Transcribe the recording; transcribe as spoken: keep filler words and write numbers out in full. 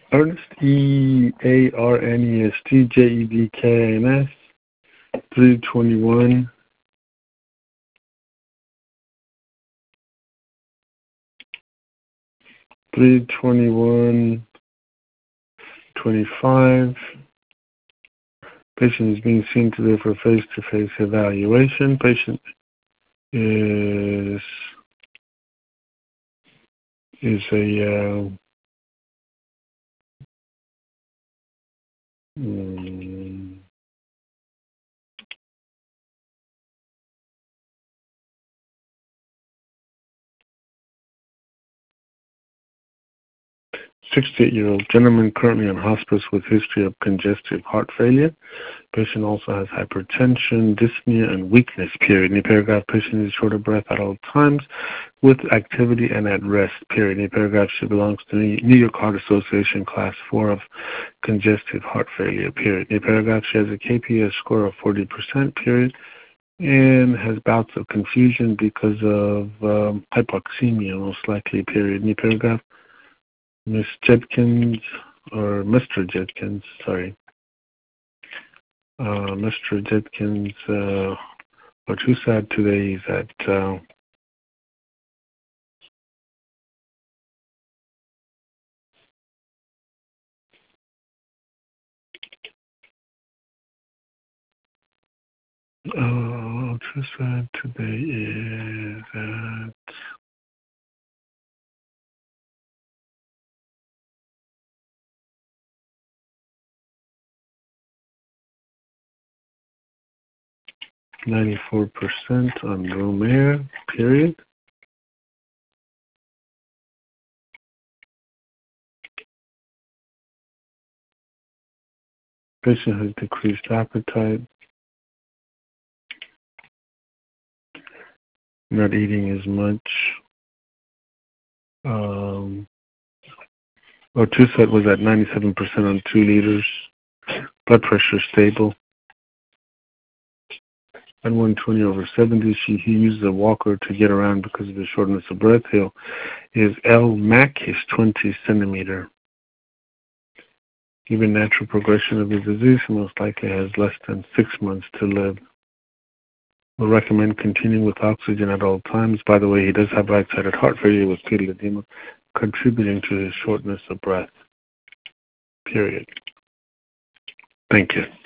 Ernest, E A R N E S T J E D K I N S, three twenty-one. three twenty-one twenty-five. Patient is being seen today for face-to-face evaluation. Patient is is a uh, mm, sixty-eight-year-old gentleman currently on hospice with history of congestive heart failure. Patient also has hypertension, dyspnea, and weakness, period. In the paragraph, patient is short of breath at all times with activity and at rest, period. In the paragraph, she belongs to the New York Heart Association Class four of congestive heart failure, period. In the paragraph, she has a K P S score of forty percent, period, and has bouts of confusion because of um, hypoxemia, most likely, period. In the paragraph, Miss Judkins, or Mister Judkins, sorry, uh, Mister Judkins, uh, or too sad today is at uh, uh, too sad today is at ninety-four percent on room air, period. Patient has decreased appetite, not eating as much. Um, oh, two set was at ninety-seven percent on two liters. Blood pressure stable. At one twenty over seventy, she, he uses a walker to get around because of his shortness of breath. His L MAC is twenty centimeter. Given natural progression of his disease, he most likely has less than six months to live. We'll recommend continuing with oxygen at all times. By the way, he does have right-sided heart failure with fetal edema, contributing to his shortness of breath. Period. Thank you.